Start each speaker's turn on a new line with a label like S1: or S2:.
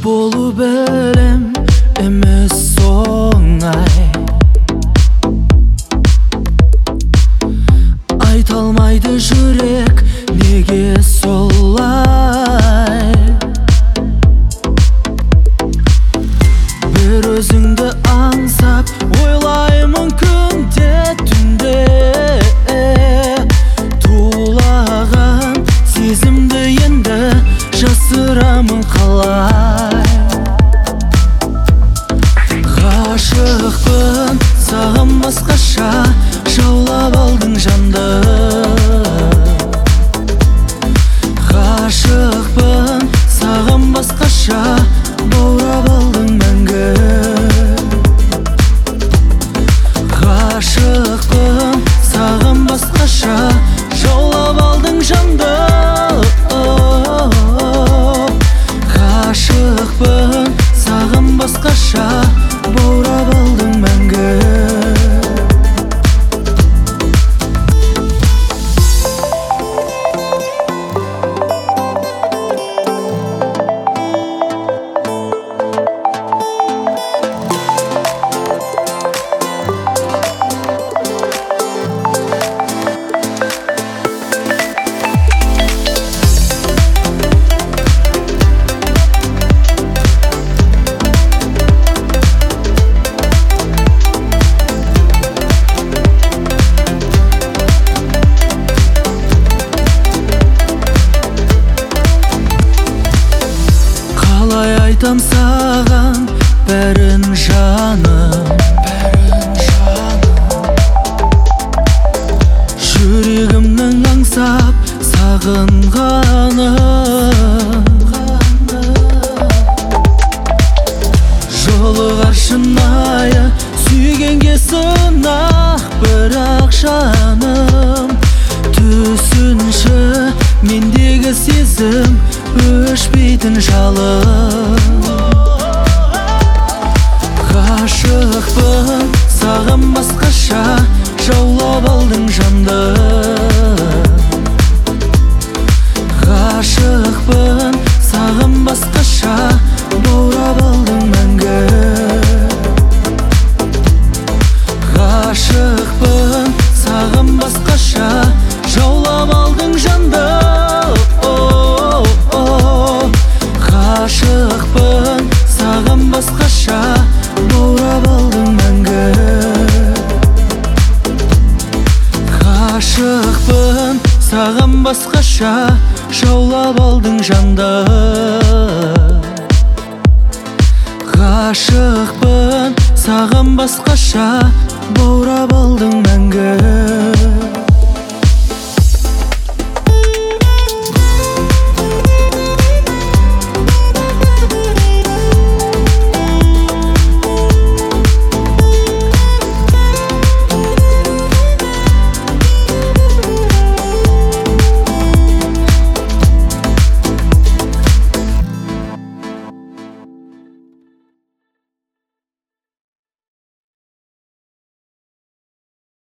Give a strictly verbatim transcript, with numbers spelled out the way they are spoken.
S1: болу белем эмес оңай. Айта алмайды жүрек неге солай. Бір өзіңді аңсап ойлаймын күнде түнде. Тулаған сезімді енді жасырамын қалай. Ғашықпын саған басқаша, жаулап алдың жанды. Ғашықпын саған басқаша, баурап алдың мәңгі. Ғашықпын саған басқаша, жаулап алдың жанды. Ғашықпын саған басқаша, баурап алдың мәңгі. Қалай айтам саған бәрін жаным, жүрегімнің аңсап сағынғаным. Жолығар шынайы сүйгенге сынақ, бірақ жаным түсінші мендегі сезім өшпейтін жалын. Ғашықпын саған басқаша, жаулап алдың жанды. Ғашықпын саған басқаша, баурап алдың мәңгі. Ғашықпын саған басқаша, жаулап алдың жанды. Ғашықпын саған басқаша, баурап алдың мәңгі. Ғашықпын саған басқаша, жаулап алдың жанды. Ғашықпын саған басқаша, баурап алдың мәңгі.